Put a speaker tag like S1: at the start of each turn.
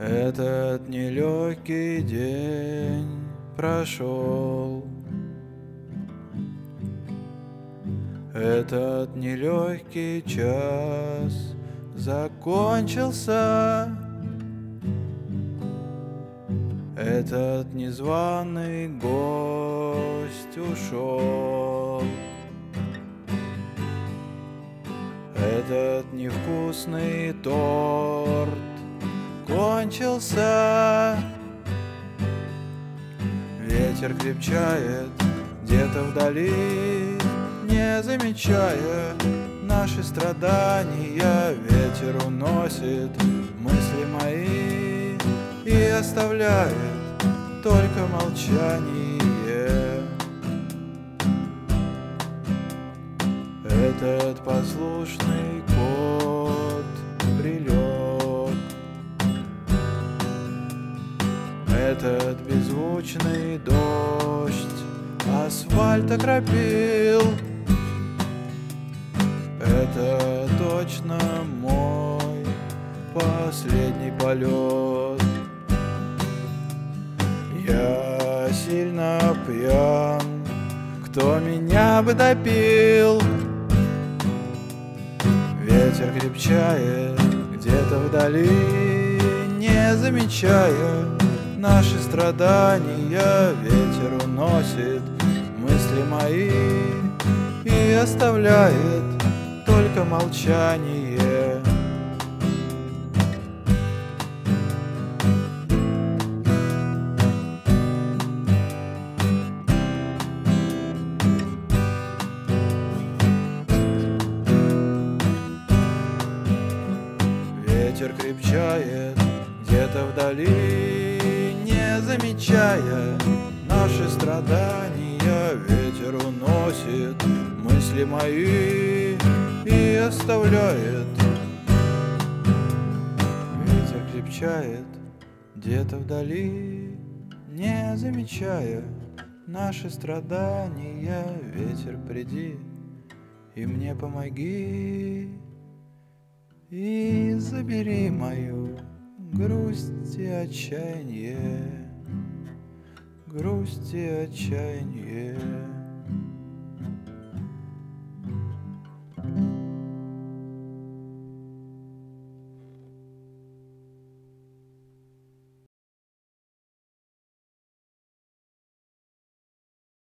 S1: Этот нелегкий день прошел, этот нелегкий час закончился, этот незваный гость ушел, этот невкусный торт кончился. Ветер крепчает где-то вдали, не замечая наши страдания. Ветер уносит мысли мои и оставляет только молчание. Этот послушный кот прилег, этот беззвучный дождь асфальт окропил. Это точно мой последний полет. Я сильно пьян, кто меня бы допил? Ветер крепчает где-то вдали, не замечая наши страдания. Ветер уносит мысли мои и оставляет только молчание. Ветер крепчает где-то вдали, не замечая наши страдания. Ветер уносит мысли мои и оставляет. Ветер крепчает где-то вдали, не замечая наши страдания. Ветер, приди и мне помоги, и забери мою грусть и отчаяние, грусть и отчаяние.